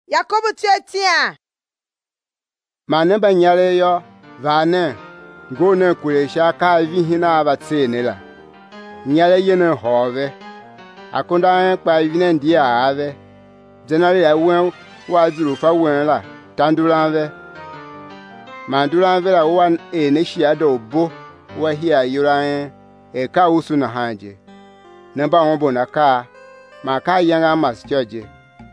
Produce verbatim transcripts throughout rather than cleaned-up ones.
Yakobo tietia. Mane banyale yo vane ngone kulesha ka vi hina batsene la. Nyale yene hove. Akonda pa vine ndia ave. Jenale ya wen wa zuru fa wen la tandulanve. Mandulanve la wan e ne shia do bo wa hia yuran e ka usu na hanje. Namba won na ka ma ka yanga mas choje.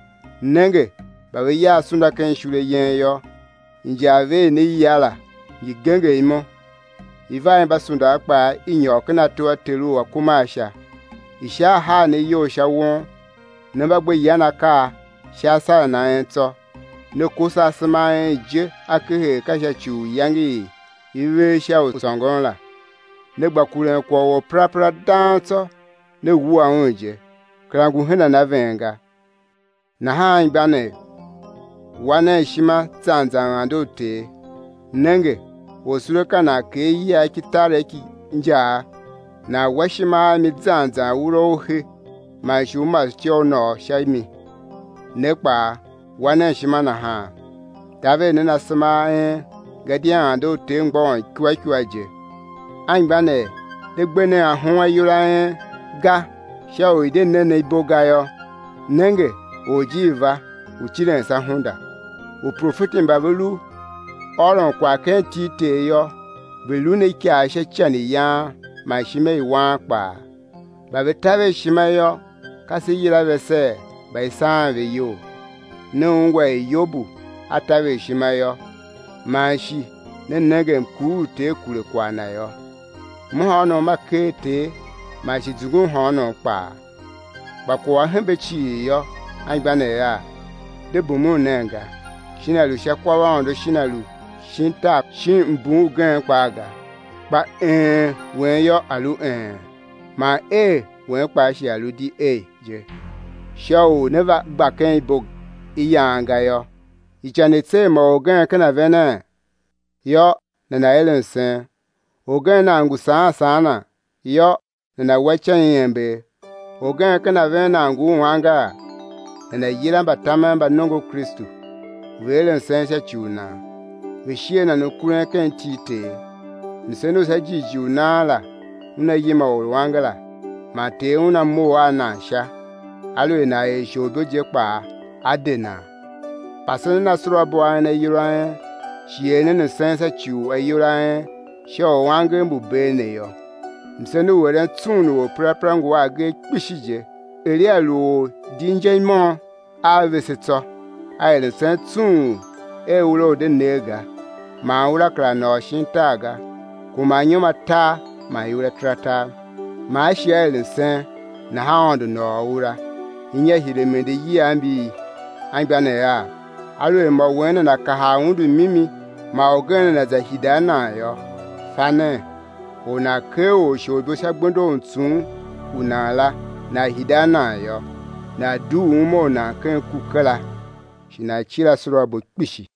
Nenge ba we ya sunda ken shure yen yo. Njave ne yala yi genge imo. Iva ba sunda pa inyo kana to atelu wa kumasha. Isha ha ne yo sha won. Namba gbe yana ka sha sa na ento. Ne kusa sma je akhe ka sha chu yangi. Iwe sha usongon la. Ne gba kule kwa wo prapra danso. Ne wu anje. Krangu hena na venga. Na ha ibane. Wana shima tsanzanga ndote. Nenge wosuleka na ke ya kitare ki nja. Na washima mizanza urohe. Ma shuma chio no shaimi. Nekpa wana shima na ha. Dave nena sama eh. Gadian ndote ngbon kwa kwa je. Angbane. Degbene ahunwa yura eh. Ga. Shao ide nene iboga yo. Nenge ojiva. Uchile nsa hunda. O profete mbavelu. Oron kwa kenti te yo. Belu ne kia ashe chani ya. Ma shime iwan kwa. Babe tave shime yo. Kasi yila vese. Ba isan ve yo. Ne ungwe yobu. Atave shime yo. Ma shi. Ne nege mkuu te kule kwa na yo. Mhono makete. Ma shi zugun hono kwa. Bakwa hembe chi yo. Angbane ya. De bumu nenga. Shinalu shakwa wando shinalu. Shinta shin mbu gen kwaga. Ba en wen yo alu en. Ma e wen kwa shi alu di e je. Shao neva baken ibo iyanga yo. Ichanetse ma ogen kana vene. Yo nana elensen. Ogen na angu sana sana. Yo nana wacha yembe. Ogen kana vene angu wanga. Nana yira batama ba nongo Kristu. Vele nsense chuna. Vishie na nukune kentite. Nsendo sa jiju nala. Una yima uwangala. Mate una muwa nansha. Alwe na e shodo jekpa. Adena. Pasana na sura buwa na yuraen. Shiene nsense chu a yuraen. Shio wange mbubene yo. Nsendo wele tunu wo praprangu wage kpishije. Elia luo dinje imo. Ave seto. Aile sen tun e ulo de nega. Ma ula kla no shintaga. Kuma nyoma ta ma yule trata. Ma shi aile sen na haondo no ula. Inye hile mende yi ambi. Angbane ya. Alu ma wena na kaha undu mimi. Ma ogene na za hidana yo. Fane. Una keo shodo shagbondo ntun. Unala na hidana yo. Na du umo na ken kukala. Shina chila sura bo kpishi.